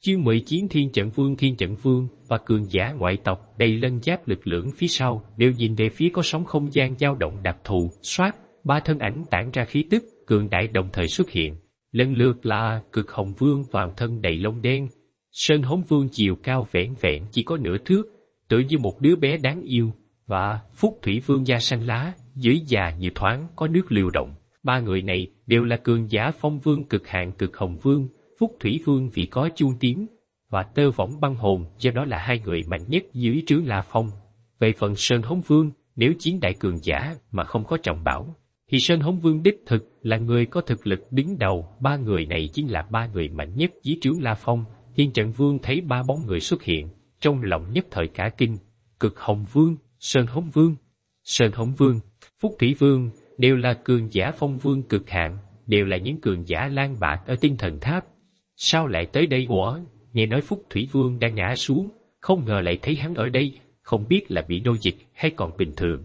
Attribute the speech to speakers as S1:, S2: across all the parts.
S1: Chương 19 Thiên Trận Vương và cường giả ngoại tộc đầy lân giáp lực lượng phía sau đều nhìn về phía có sóng không gian dao động đặc thù, xoát, ba thân ảnh tản ra khí tức, cường đại đồng thời xuất hiện. Lần lượt là Cực Hồng Vương toàn thân đầy lông đen, Sơn Hống Vương chiều cao vẻn vẹn chỉ có nửa thước, tựa như một đứa bé đáng yêu, và Phúc Thủy Vương da xanh lá, dưới già như thoáng có nước lưu động. Ba người này đều là cường giả Phong Vương cực hạn Cực Hồng Vương, Phúc Thủy Vương vì có chuông tím, và Tơ Võng Băng Hồn, do đó là hai người mạnh nhất dưới trướng La Phong. Về phần Sơn Hống Vương, nếu chiến đại cường giả mà không có trọng bảo, thì Sơn Hống Vương đích thực là người có thực lực đứng đầu. Ba người này chính là ba người mạnh nhất dưới trướng La Phong. Thiên Trận Vương thấy ba bóng người xuất hiện, trong lòng nhất thời cả kinh. Cực Hồng Vương, Sơn Hống Vương, Phúc Thủy Vương đều là cường giả Phong Vương cực hạn, đều là những cường giả lang bạc ở Tinh Thần Tháp. Sao lại tới đây? Nghe nói Phúc Thủy Vương đang ngã xuống, không ngờ lại thấy hắn ở đây, không biết là bị nô dịch hay còn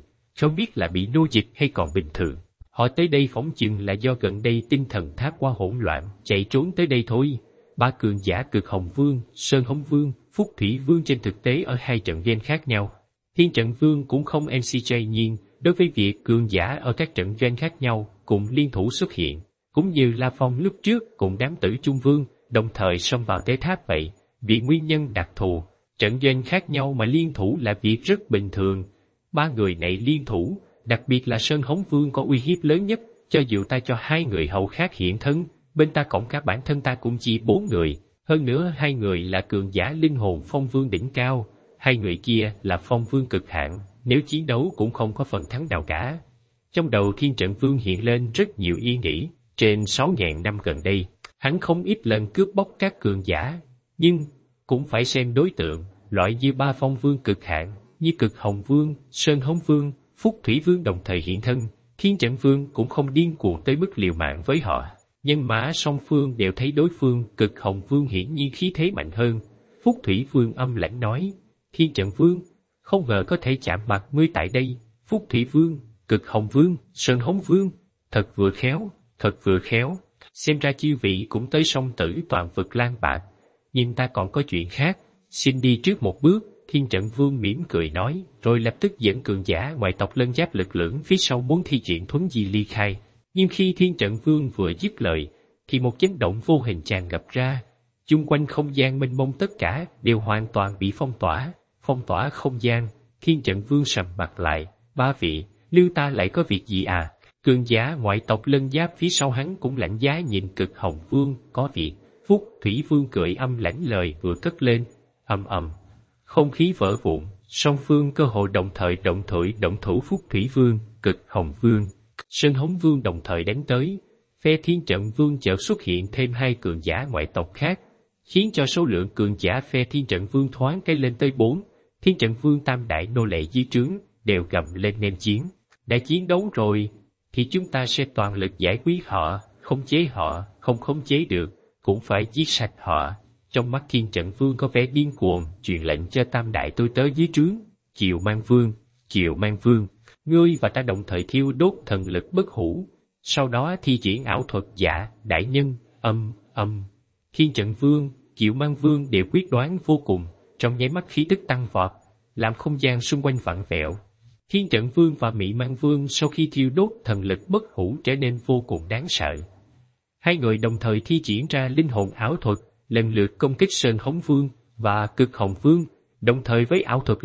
S1: bình thường. Họ tới đây phỏng chừng là do gần đây Tinh Thần Tháp quá hỗn loạn, chạy trốn tới đây thôi. Ba cường giả Cực Hồng Vương, Sơn Hống Vương, Phúc Thủy Vương trên thực tế ở hai trận doanh khác nhau. Thiên Trận Vương cũng không MCJ nhiên, đối với việc cường giả ở các trận doanh khác nhau cùng liên thủ xuất hiện, cũng như La Phong lúc trước cùng đám Tử Trung Vương đồng thời xông vào Tế Tháp vậy, vì nguyên nhân đặc thù, trận doanh khác nhau mà liên thủ là việc rất bình thường. Ba người này liên thủ, đặc biệt là Sơn Hống Vương có uy hiếp lớn nhất, cho dù ta cho hai người hậu khác hiện thân, bên ta cộng cả bản thân ta cũng chỉ 4 người, hơn nữa hai người là cường giả linh hồn Phong Vương đỉnh cao, hai người kia là Phong Vương cực hạn, nếu chiến đấu cũng không có phần thắng nào cả. Trong đầu Thiên Trận Vương hiện lên rất nhiều ý nghĩ, trên 6.000 năm gần đây, hắn không ít lần cướp bóc các cường giả, nhưng cũng phải xem đối tượng, loại như ba Phong Vương cực hạn, như Cực Hồng Vương, Sơn Hống Vương, Phúc Thủy Vương đồng thời hiện thân, Thiên Trận Vương cũng không điên cuồng tới mức liều mạng với họ. Nhân mã song phương đều thấy đối phương. Cực Hồng Vương hiển nhiên khí thế mạnh hơn. Phúc Thủy Vương âm lãnh nói, Thiên Trận Vương, không ngờ có thể chạm mặt ngươi tại đây. Phúc Thủy Vương, Cực Hồng Vương, Sơn Hống Vương, thật vừa khéo. Xem ra chư vị cũng tới song tử toàn vực lang bạc, nhưng ta còn có chuyện khác, xin đi trước một bước. Thiên Trận Vương mỉm cười nói, rồi lập tức dẫn cường giả ngoại tộc lân giáp lực lưỡng phía sau muốn thi triển thuấn di ly khai. Nhưng khi Thiên Trận Vương vừa dứt lời, thì một chấn động vô hình tràn ngập ra. Chung quanh không gian mênh mông tất cả đều hoàn toàn bị phong tỏa không gian. Thiên Trận Vương sầm mặt lại, ba vị, lưu ta lại có việc gì à? Cường giả ngoại tộc lân giáp phía sau hắn cũng lạnh giá nhìn Cực Hồng Vương, có việc. Phúc Thủy Vương cười âm lãnh lời vừa cất lên, ầm, không khí vỡ vụn, song phương cơ hội đồng thời động thủ. Phúc Thủy Vương, Cực Hồng Vương, Sơn Hống Vương đồng thời đánh tới. Phe Thiên Trận Vương chợt xuất hiện thêm hai cường giả ngoại tộc khác, khiến cho số lượng cường giả phe Thiên Trận Vương thoáng cái lên tới 4. Thiên Trận Vương tam đại nô lệ dưới trướng đều gầm lên nên chiến. Đã chiến đấu rồi, thì chúng ta sẽ toàn lực giải quyết họ, khống chế họ, không khống chế được, cũng phải giết sạch họ. Trong mắt Thiên Trận Vương có vẻ điên cuồng, truyền lệnh cho tam đại tôi tớ dưới trướng. Kiều Mang Vương, ngươi và ta đồng thời thiêu đốt thần lực bất hủ, sau đó thi triển ảo thuật giả đại nhân. Thiên Trận Vương, Kiều Mang Vương đều quyết đoán vô cùng, trong nháy mắt khí tức tăng vọt, làm không gian xung quanh vặn vẹo. Thiên Trận Vương và Mị Mang Vương sau khi thiêu đốt thần lực bất hủ trở nên vô cùng đáng sợ. Hai người đồng thời thi triển ra linh hồn ảo thuật, lần lượt công kích Sơn Hống Vương và Cực Hồng Vương, đồng thời với ảo thuật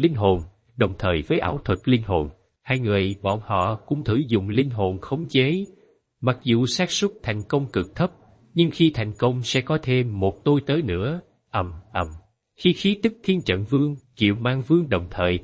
S1: linh hồn. Hai người bọn họ cũng thử dùng linh hồn khống chế. Mặc dù xác suất thành công cực thấp, nhưng khi thành công sẽ có thêm một tôi tớ nữa. Khi khí tức Thiên Trận Vương, Kiều Mang Vương đồng thời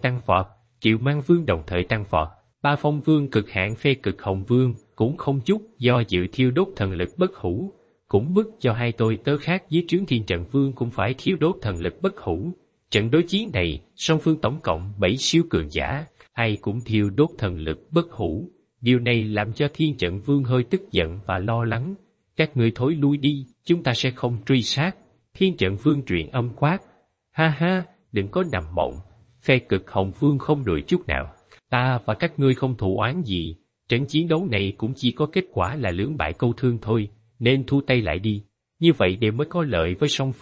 S1: tăng vọt, ba Phong Vương cực hạn phe Cực Hồng Vương cũng không chút do dự thiêu đốt thần lực bất hủ, cũng bức cho hai tôi tớ khác dưới trướng Thiên Trận Vương cũng phải thiêu đốt thần lực bất hủ. Trận đối chiến này, song phương tổng cộng 7 siêu cường giả, ai cũng thiêu đốt thần lực bất hủ. Điều này làm cho Thiên Trận Vương hơi tức giận và lo lắng. Các ngươi thối lui đi, chúng ta sẽ không truy sát. Thiên Trận Vương truyền âm quát. Ha, đừng có nằm mộng. Phe Cực Hồng Vương không đùi chút nào. Ta và các ngươi không thù oán gì. Trận chiến đấu này cũng chỉ có kết quả là lưỡng bại câu thương thôi, nên thu tay lại đi. Như vậy đều mới có lợi với song phương.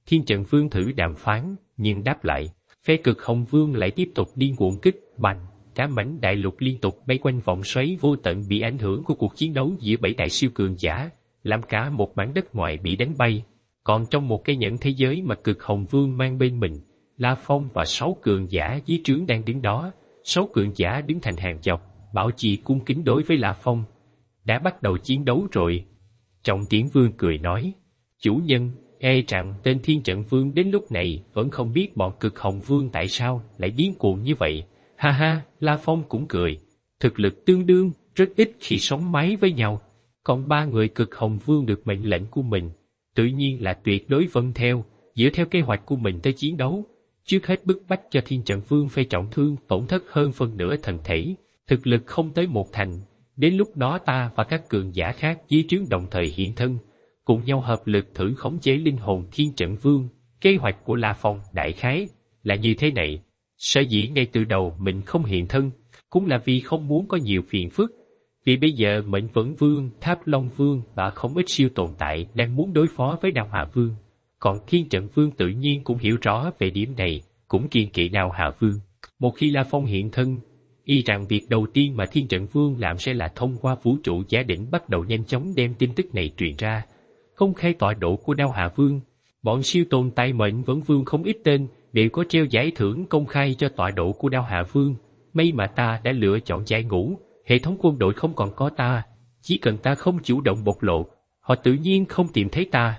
S1: Thiên Trận Vương thử đàm phán, nhưng đáp lại, phe Cực Hồng Vương lại tiếp tục điên cuồng kích, bành, cả mảnh đại lục liên tục bay quanh vòng xoáy vô tận bị ảnh hưởng của cuộc chiến đấu giữa 7 đại siêu cường giả, làm cả một mảnh đất ngoài bị đánh bay. Còn trong một cái nhẫn thế giới mà Cực Hồng Vương mang bên mình, La Phong và 6 cường giả dưới trướng đang đứng đó. 6 cường giả đứng thành hàng dọc, bảo trì cung kính đối với La Phong. Đã bắt đầu chiến đấu rồi. Trọng Tiễn Vương cười nói, chủ nhân, e rằng tên Thiên Trận Vương đến lúc này vẫn không biết bọn Cực Hồng Vương tại sao lại điên cuồng như vậy. Ha ha, La Phong cũng cười. Thực lực tương đương, rất ít khi sống mái với nhau. Còn 3 người Cực Hồng Vương được mệnh lệnh của mình, tự nhiên là tuyệt đối vâng theo, dựa theo kế hoạch của mình tới chiến đấu. Trước hết bức bách cho Thiên Trận Vương phải trọng thương, tổn thất hơn phân nửa thần thể, thực lực không tới 1 thành. Đến lúc đó ta và các cường giả khác dưới trướng đồng thời hiện thân, cùng nhau hợp lực thử khống chế linh hồn Thiên Trận Vương. Kế hoạch của La Phong đại khái là như thế này. Sở dĩ ngay từ đầu mình không hiện thân, cũng là vì không muốn có nhiều phiền phức. Vì bây giờ Mệnh Vẫn Vương, Tháp Long Vương và không ít siêu tồn tại đang muốn đối phó với Đao Hà Vương. Còn Thiên Trận Vương tự nhiên cũng hiểu rõ về điểm này, cũng kiêng kỵ Đao Hà Vương. Một khi La Phong hiện thân, y rằng việc đầu tiên mà Thiên Trận Vương làm sẽ là thông qua vũ trụ giả định bắt đầu nhanh chóng đem tin tức này truyền ra. Công khai tọa độ của Đao Hà Vương, bọn siêu tồn tại Mệnh Vẫn Vương không ít tên đều có treo giải thưởng công khai cho tọa độ của Đao Hà Vương. May mà ta đã lựa chọn giải ngũ, hệ thống quân đội không còn có ta, chỉ cần ta không chủ động bộc lộ, họ tự nhiên không tìm thấy ta.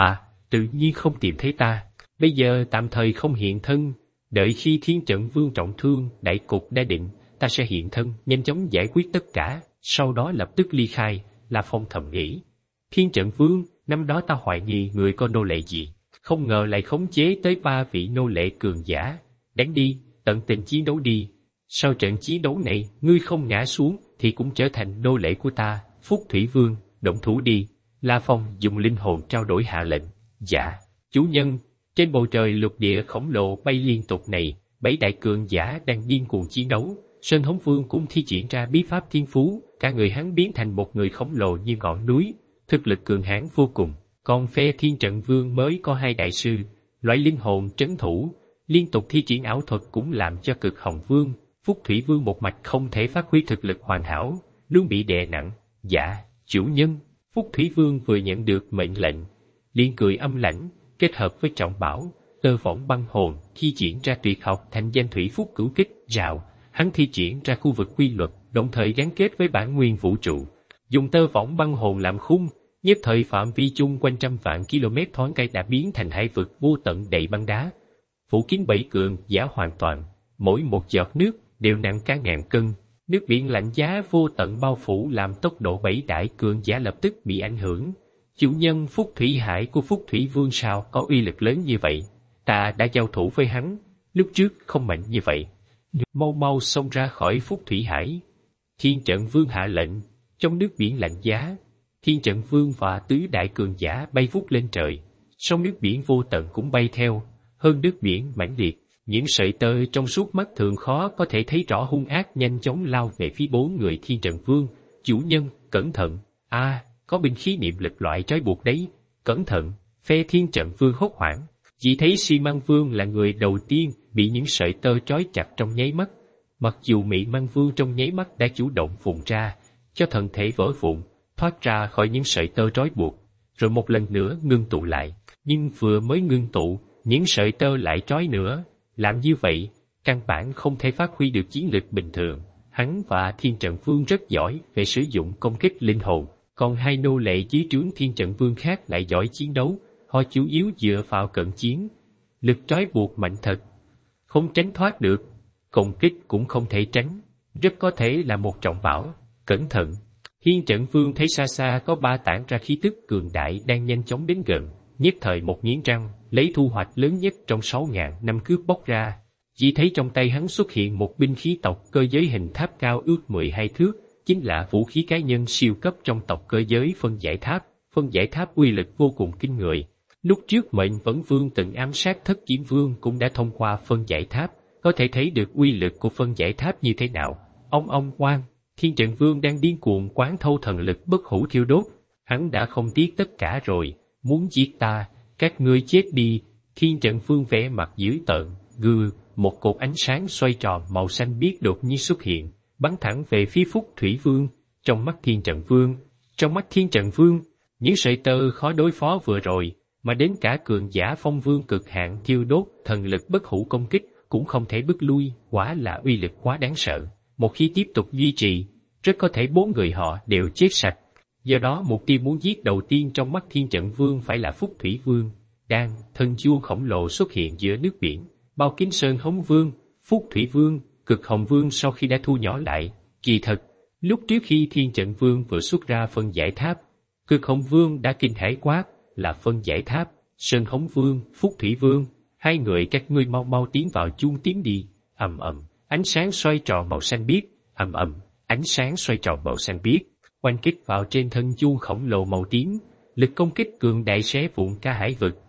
S1: Tự nhiên không tìm thấy ta. Bây giờ tạm thời không hiện thân, đợi khi Thiên Trận Vương trọng thương, đại cục đã định, ta sẽ hiện thân, nhanh chóng giải quyết tất cả, sau đó lập tức ly khai. La Phong thầm nghĩ. Thiên Trận Vương, năm đó ta hoài nghi người có nô lệ gì, không ngờ lại khống chế tới 3 vị nô lệ cường giả. Đánh đi, tận tình chiến đấu đi. Sau trận chiến đấu này, ngươi không ngã xuống, thì cũng trở thành nô lệ của ta. Phúc Thủy Vương, động thủ đi. La Phong dùng linh hồn trao đổi hạ lệnh. Dạ, chủ nhân. Trên bầu trời lục địa khổng lồ bay liên tục này, 7 đại cường giả đang điên cuồng chiến đấu. Sơn Hống Vương cũng thi triển ra bí pháp thiên phú, cả người hắn biến thành một người khổng lồ như ngọn núi, thực lực cường hãn vô cùng. Còn phe Thiên Trận Vương mới có 2 đại sư, loại linh hồn trấn thủ, liên tục thi triển ảo thuật cũng làm cho Cực Hồng Vương, Phúc Thủy Vương một mạch không thể phát huy thực lực hoàn hảo, luôn bị đè nặng. Dạ, chủ nhân. Phúc Thủy Vương vừa nhận được mệnh lệnh, liền cười âm lãnh, kết hợp với trọng bảo, Tơ Võng Băng Hồn, thi triển ra tuyệt học thành danh thủy phúc cửu kích rào. Hắn thi triển ra khu vực quy luật, đồng thời gắn kết với bản nguyên vũ trụ, dùng Tơ Võng Băng Hồn làm khung, nhất thời phạm vi chung quanh trăm vạn km thoáng cái đã biến thành hải vực vô tận đầy băng đá, phủ kín 7 cường giả hoàn toàn, mỗi một giọt nước đều nặng cả ngàn cân. Nước biển lạnh giá vô tận bao phủ làm tốc độ 7 đại cường giả lập tức bị ảnh hưởng. Chủ nhân Phúc Thủy Hải của Phúc Thủy Vương sao có uy lực lớn như vậy? Ta đã giao thủ với hắn, lúc trước không mạnh như vậy. Mau mau xông ra khỏi Phúc Thủy Hải. Thiên Trận Vương hạ lệnh, trong nước biển lạnh giá, Thiên Trận Vương và tứ đại cường giả bay vút lên trời, sông nước biển vô tận cũng bay theo, hơn nước biển mãnh liệt. Những sợi tơ trong suốt mắt thường khó có thể thấy rõ hung ác nhanh chóng lao về phía 4 người Thiên Trận Vương. Chủ nhân, cẩn thận! Có binh khí niệm lực loại trói buộc đấy, cẩn thận! Phe Thiên Trận Vương hốt hoảng, chỉ thấy Xi Măng Vương là người đầu tiên bị những sợi tơ trói chặt trong nháy mắt. Mặc dù Mị Măng Vương trong nháy mắt đã chủ động vùng ra, cho thân thể vỡ vụn, thoát ra khỏi những sợi tơ trói buộc, rồi một lần nữa ngưng tụ lại. Nhưng vừa mới ngưng tụ, những sợi tơ lại trói nữa. Làm như vậy, căn bản không thể phát huy được chiến lực bình thường. Hắn và Thiên Trận Vương rất giỏi về sử dụng công kích linh hồn, còn 2 nô lệ dưới trướng Thiên Trận Vương khác lại giỏi chiến đấu. Họ chủ yếu dựa vào cận chiến, lực trói buộc mạnh thật, không tránh thoát được, công kích cũng không thể tránh, rất có thể là một trọng bảo. Cẩn thận! Thiên Trận Vương thấy xa xa có 3 tản ra khí tức cường đại đang nhanh chóng đến gần, nhất thời một nghiến răng, lấy thu hoạch lớn nhất trong 6.000 năm cướp bóc ra. Chỉ thấy trong tay hắn xuất hiện một binh khí tộc cơ giới hình tháp cao ước 12 thước, chính là vũ khí cá nhân siêu cấp trong tộc cơ giới phân giải tháp. Phân giải tháp uy lực vô cùng kinh người. Lúc trước Mệnh Vẫn Vương từng ám sát Thất Kiếm Vương cũng đã thông qua phân giải tháp, có thể thấy được uy lực của phân giải tháp như thế nào. Ông oan! Thiên Trận Vương đang điên cuồng quán thâu thần lực bất hủ thiêu đốt. Hắn đã không tiếc tất cả rồi, muốn giết ta, các ngươi chết đi, Thiên Trận Vương vẻ mặt dữ tợn, gừ, một cột ánh sáng xoay tròn màu xanh biếc đột nhiên xuất hiện, bắn thẳng về phía Phúc Thủy Vương. Trong mắt Thiên Trận Vương, những sợi tơ khó đối phó vừa rồi, mà đến cả cường giả phong vương cực hạn thiêu đốt thần lực bất hủ công kích cũng không thể bức lui, quả là uy lực quá đáng sợ. Một khi tiếp tục duy trì, rất có thể 4 người họ đều chết sạch. Do đó mục tiêu muốn giết đầu tiên trong mắt Thiên Trận Vương phải là Phúc Thủy Vương. Thân chuông khổng lồ xuất hiện giữa nước biển, bao kín Sơn Hống Vương, Phúc Thủy Vương, Cực Hồng Vương sau khi đã thu nhỏ lại. Kỳ thật, lúc trước khi Thiên Trận Vương vừa xuất ra phân giải tháp, Cực Hồng Vương đã kinh hãi quát, là phân giải tháp, Sơn Hống Vương, Phúc Thủy Vương, hai người các ngươi mau mau tiến vào chuông tiếng đi. Ầm ầm, ánh sáng xoay tròn màu xanh biếc, ầm ầm, ánh sáng xoay tròn màu xanh biếc, oanh kích vào trên thân chuông khổng lồ màu tím, lực công kích cường đại xé vụn cả hải vực.